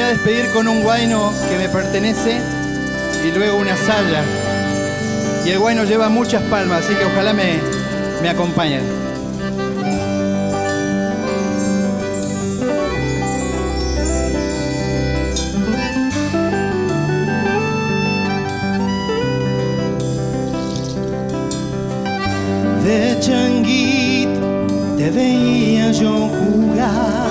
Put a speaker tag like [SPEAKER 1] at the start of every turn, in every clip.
[SPEAKER 1] a despedir con un guayno que me pertenece y luego una saya. Y el guayno lleva muchas palmas, así que ojalá me acompañen.
[SPEAKER 2] De changuito te veía yo jugar,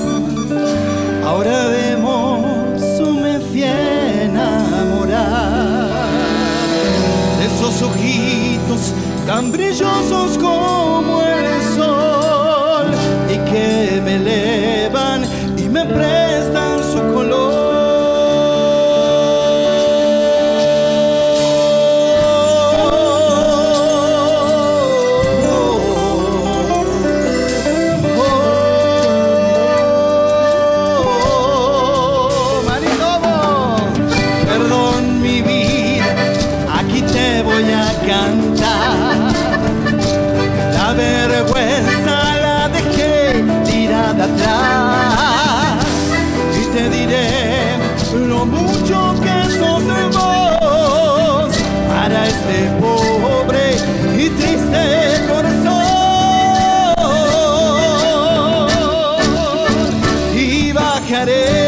[SPEAKER 2] ahora de mozo me fui a enamorar de esos ojitos tan brillosos como el sol y que me elevan y me prestan su color. La vergüenza la dejé tirada atrás y te diré lo mucho que sos vos para este pobre y triste corazón. Y bajaré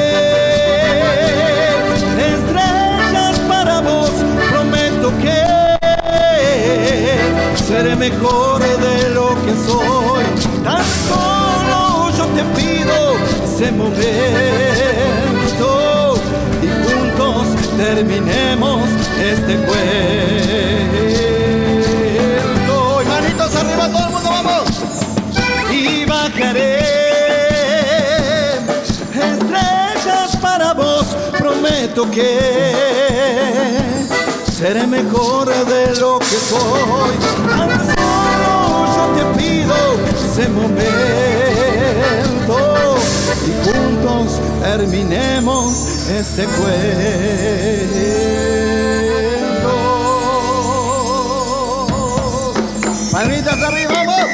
[SPEAKER 2] estrellas para vos, prometo que seré mejor de lo que soy. Tan solo yo te pido ese momento y juntos terminemos este cuento. Y manitos arriba, todo el mundo, vamos. Y bajaré estrellas para vos, prometo que seré mejor de lo que soy. Tan solo yo te pido ese momento y juntos terminemos este cuento. Palmitas arriba, vamos.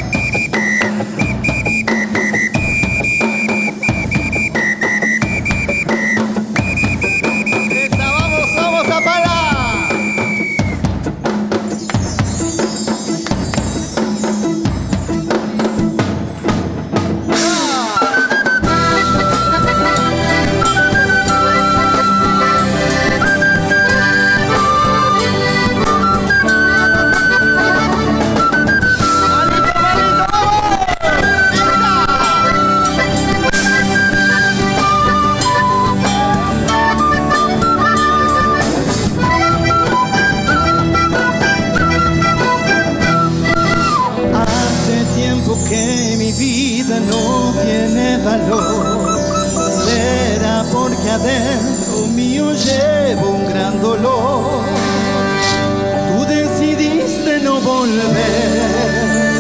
[SPEAKER 2] Que mi vida no tiene valor, será porque adentro mío llevo un gran dolor. Tú decidiste no volver,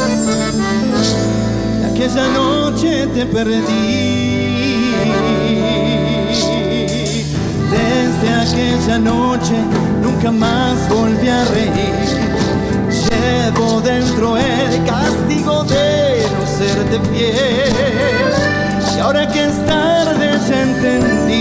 [SPEAKER 2] y aquella noche te perdí. Desde aquella noche nunca más volví a reír. Llevo dentro el castigo de no serte fiel, y ahora que es tarde ya entendí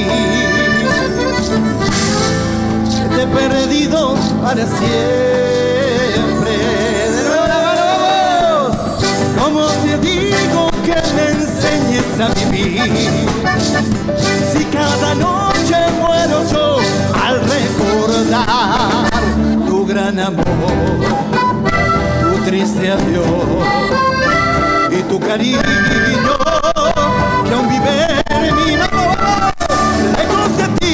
[SPEAKER 2] que te he perdido para siempre. De nuevo la mano, vamos. Como te digo que me enseñes a vivir, si cada noche muero yo al recordar tu gran amor, triste adiós y tu cariño que aún vive en mi mano. Lejos de ti